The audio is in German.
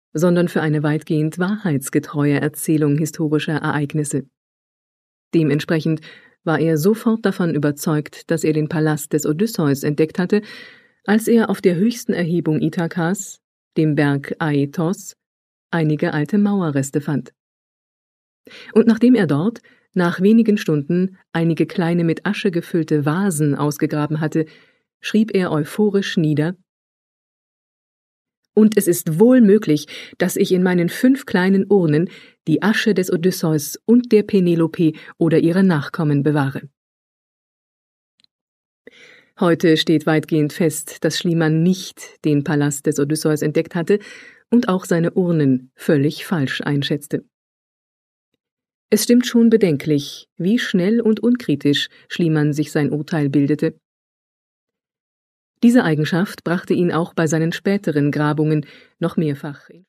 sondern für eine weitgehend wahrheitsgetreue Erzählung historischer Ereignisse. Dementsprechend war er sofort davon überzeugt, dass er den Palast des Odysseus entdeckt hatte, als er auf der höchsten Erhebung Ithakas, dem Berg Aethos, einige alte Mauerreste fand. Und nachdem er dort, nach wenigen Stunden, einige kleine mit Asche gefüllte Vasen ausgegraben hatte, schrieb er euphorisch nieder: Und es ist wohl möglich, dass ich in meinen 5 kleinen Urnen die Asche des Odysseus und der Penelope oder ihrer Nachkommen bewahre. Heute steht weitgehend fest, dass Schliemann nicht den Palast des Odysseus entdeckt hatte und auch seine Urnen völlig falsch einschätzte. Es stimmt schon bedenklich, wie schnell und unkritisch Schliemann sich sein Urteil bildete. Diese Eigenschaft brachte ihn auch bei seinen späteren Grabungen noch mehrfach in